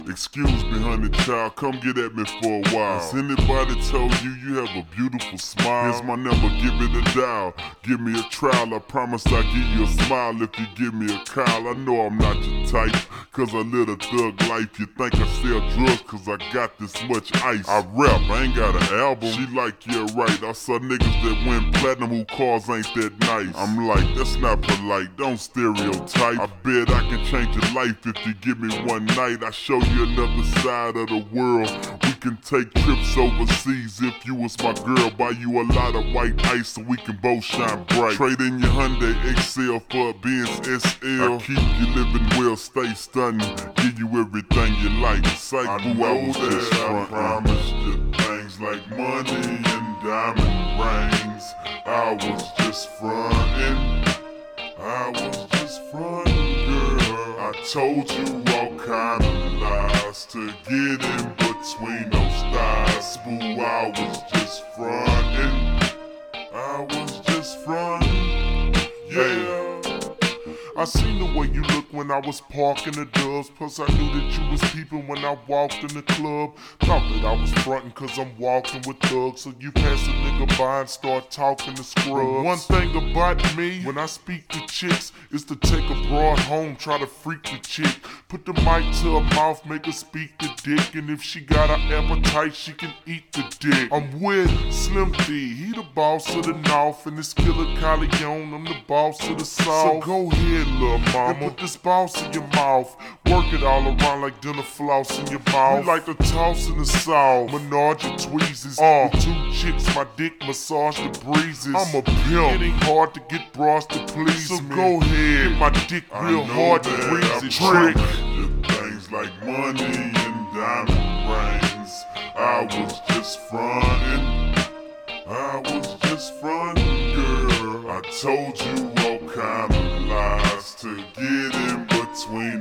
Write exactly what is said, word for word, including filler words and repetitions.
Excuse me, honey child, come get at me for a while. Has anybody told you you have a beautiful smile? Here's my number, give it a dial. Give me a trial, I promise I'll give you a smile if you give me a call. I know I'm not your type, cause I live a thug life. You think I sell drugs cause I got this much ice. I rap, I ain't got an album. She like, yeah right, I saw niggas that win platinum who cars ain't that nice. I'm like, that's not polite, don't stereotype. I bet I can change your life if you give me one night. I show you another side of the world. We can take trips overseas if you was my girl. Buy you a lot of white ice so we can both shine bright. Trade in your Hyundai X L for a Benz S L. I keep you living well, stay stunning. Give you everything you like. Psych, I boo, I was just frontin'. I promised you things like money and diamond rings. I was just frontin'. I was just frontin', girl. I told you all kind of lies to get in between those thighs. Boo, I was just frontin'. I was just frontin'. Yeah. I seen the way you looked when I was parking the dubs. Plus I knew that you was peeping when I walked in the club. Thought that I was frontin' cause I'm walking with thugs. So you pass a nigga by and start talking to scrubs. One thing about me, when I speak to chicks, is to take a broad home, try to freak the chick. Put the mic to her mouth, make her speak the dick. And if she got an appetite, she can eat the dick. I'm with Slim D, he the boss of the North. And this Killer Colleon, I'm the boss of the South. So go ahead, little mama, and put this boss in your mouth. Work it all around like dinner floss in your mouth. We like to toss in the South, Menage and tweezes. Uh, with two chicks, my dick massage the breezes. I'm a pimp, it ain't hard to get bras to please so me. So go ahead, get my dick real hard to breeze it. Trick. Things like money and diamond rings. I was just frontin'. I was just frontin', girl. I told you all kind of lies to get in between